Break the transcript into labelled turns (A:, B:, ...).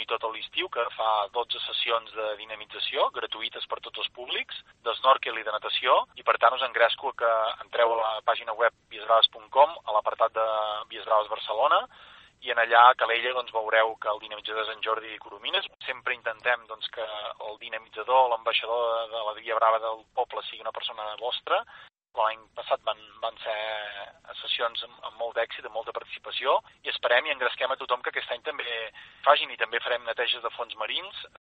A: monitor tot l'estiu, que fa 12 sessions de dinamització, gratuïtes per tots els públics, d'snorkel i de natació, i per tant us engresco que entreu a la pàgina web viesbraves.com, a l'apartat de Vies Braves Barcelona, i en allà a Calella veureu que el dinamitzador és en Jordi Coromines. Sempre intentem que el dinamitzador, l'ambaixador de la Via Brava del poble sigui una persona vostra. L'any passat van ser sessions amb molt d'èxit, amb molta participació, i esperem i engresquem a tothom que aquest any també facin, i també farem neteges de fons marins.